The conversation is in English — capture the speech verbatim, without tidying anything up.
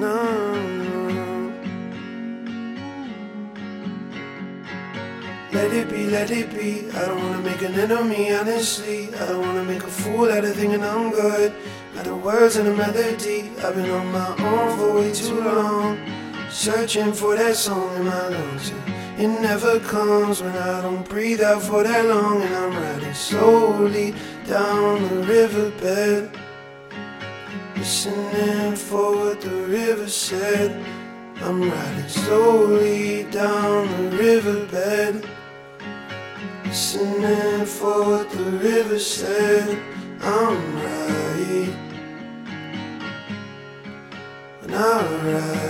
Let it be, let it be. I don't wanna make an enemy, honestly. I don't wanna make a fool out of thinking I'm good. Out the words and the melody. I've been on my own for way too long, searching for that song in my lungs. It never comes when I don't breathe out for that long. And I'm riding slowly down the riverbed, listening for what the river said. I'm riding slowly down the riverbed, listening for what the river said. I'm right when I ride.